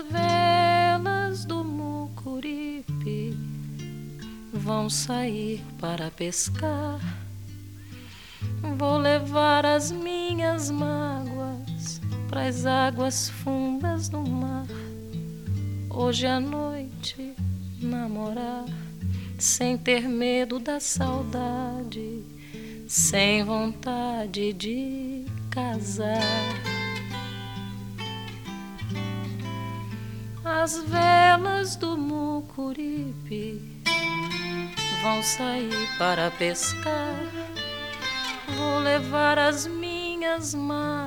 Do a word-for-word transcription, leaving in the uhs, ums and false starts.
As velas do Mucuripe vão sair para pescar. Vou levar as minhas mágoas pras águas fundas do mar. Hoje à noite namorar, sem ter medo da saudade, sem vontade de casar. As velas do Mucuripe vão sair para pescar. Vou levar as minhas mágoas